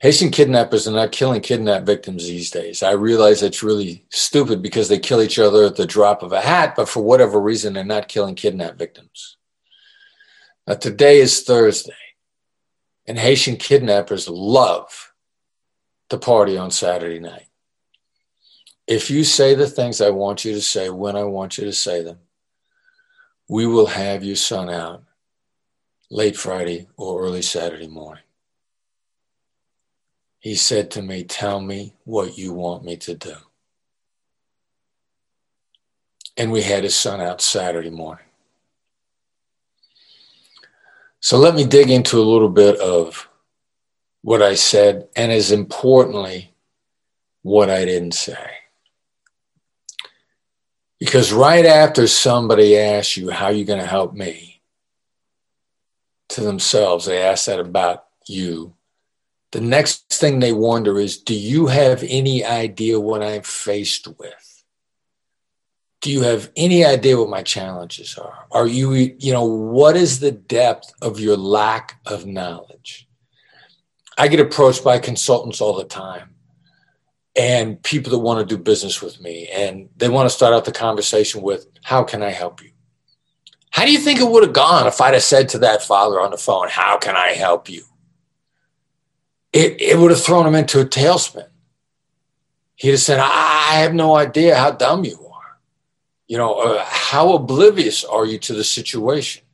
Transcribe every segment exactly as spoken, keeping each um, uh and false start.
Haitian kidnappers are not killing kidnap victims these days. I realize that's really stupid because they kill each other at the drop of a hat, but for whatever reason, they're not killing kidnap victims. Now, today is Thursday, and Haitian kidnappers love to party on Saturday night. If you say the things I want you to say when I want you to say them, we will have your son out late Friday or early Saturday morning. He said to me, tell me what you want me to do. And we had his son out Saturday morning. So let me dig into a little bit of what I said, and as importantly, what I didn't say. Because right after somebody asks you, how are you going to help me? To themselves, they ask that about you. The next thing they wonder is, do you have any idea what I'm faced with? Do you have any idea what my challenges are? Are you, you know, what is the depth of your lack of knowledge? I get approached by consultants all the time and people that want to do business with me, and they want to start out the conversation with, how can I help you? How do you think it would have gone if I'd have said to that father on the phone, how can I help you? It, it would have thrown him into a tailspin. He'd have said, I have no idea how dumb you are. You know, uh, how oblivious are you to the situation?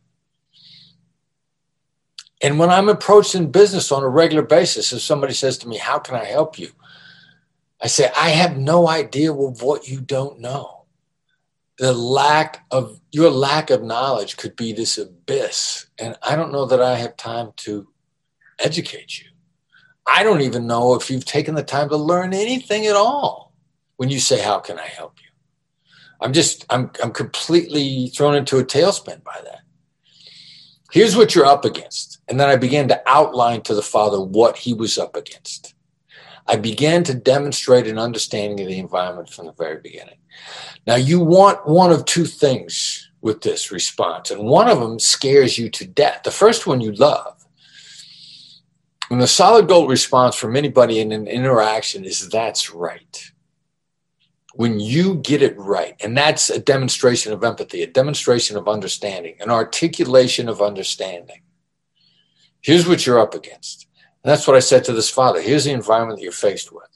And when I'm approached in business on a regular basis, if somebody says to me, how can I help you? I say, I have no idea of what you don't know. The lack of, your lack of knowledge could be this abyss. And I don't know that I have time to educate you. I don't even know if you've taken the time to learn anything at all when you say, how can I help you? I'm just, I'm, I'm completely thrown into a tailspin by that. Here's what you're up against. And then I began to outline to the father what he was up against. I began to demonstrate an understanding of the environment from the very beginning. Now, you want one of two things with this response, and one of them scares you to death. The first one you love. And the solid gold response from anybody in an interaction is, that's right. When you get it right, and that's a demonstration of empathy, a demonstration of understanding, an articulation of understanding. Here's what you're up against. And that's what I said to this father. Here's the environment that you're faced with.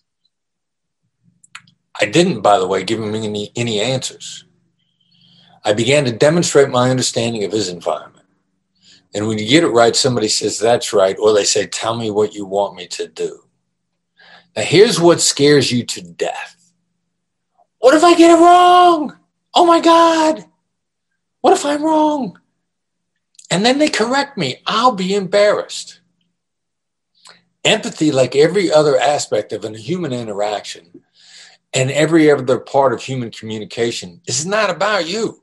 I didn't, by the way, give him any, any answers. I began to demonstrate my understanding of his environment. And when you get it right, somebody says, that's right. Or they say, tell me what you want me to do. Now, here's what scares you to death. What if I get it wrong? Oh, my God. What if I'm wrong? And then they correct me. I'll be embarrassed. Empathy, like every other aspect of a human interaction and every other part of human communication, is not about you.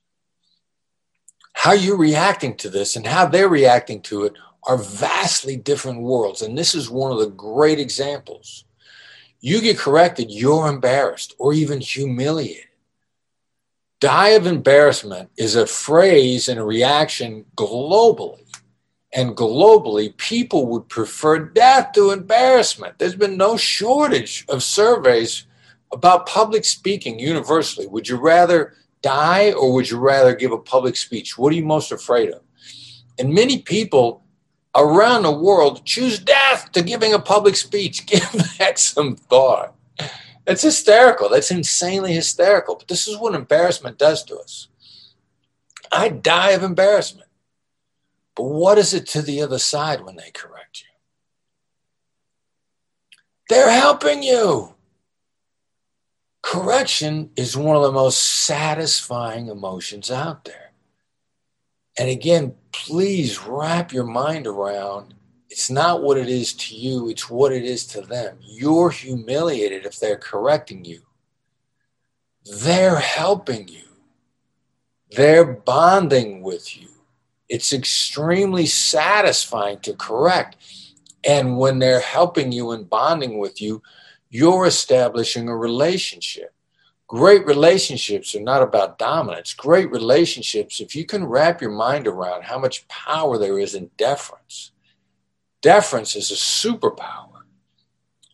How you're reacting to this and how they're reacting to it are vastly different worlds. And this is one of the great examples. You get corrected, you're embarrassed or even humiliated. Die of embarrassment is a phrase and a reaction globally. And globally, people would prefer death to embarrassment. There's been no shortage of surveys about public speaking universally. Would you rather die or would you rather give a public speech? What are you most afraid of? And many people around the world choose death to giving a public speech. Give that some thought. That's hysterical. That's insanely hysterical. But this is what embarrassment does to us. I die of embarrassment. But what is it to the other side when they correct you? They're helping you. Correction is one of the most satisfying emotions out there. And again, please wrap your mind around, it's not what it is to you, it's what it is to them. You're humiliated if they're correcting you. They're helping you. They're bonding with you. It's extremely satisfying to correct. And when they're helping you and bonding with you, you're establishing a relationship. Great relationships are not about dominance. Great relationships, if you can wrap your mind around how much power there is in deference. Deference is a superpower.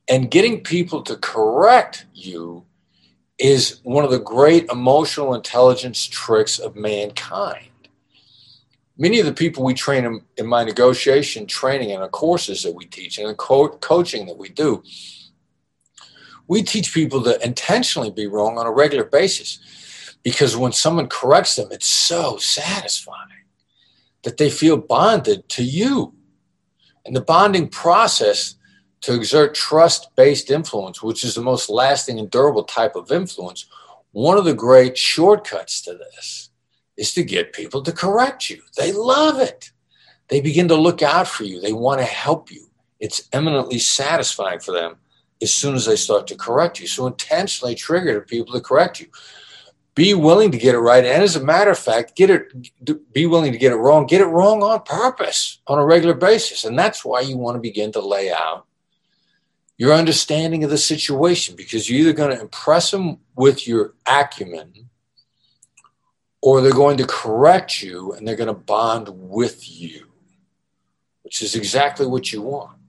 And getting people to correct you is one of the great emotional intelligence tricks of mankind. Many of the people we train in, in my negotiation training and the courses that we teach and the co- coaching that we do, we teach people to intentionally be wrong on a regular basis, because when someone corrects them, it's so satisfying that they feel bonded to you. And the bonding process to exert trust-based influence, which is the most lasting and durable type of influence, one of the great shortcuts to this is to get people to correct you. They love it. They begin to look out for you. They want to help you. It's eminently satisfying for them as soon as they start to correct you. So intentionally trigger the people to correct you. Be willing to get it right. And as a matter of fact, get it. Be willing to get it wrong. Get it wrong on purpose on a regular basis. And that's why you want to begin to lay out your understanding of the situation, because you're either going to impress them with your acumen, or they're going to correct you and they're going to bond with you, which is exactly what you want.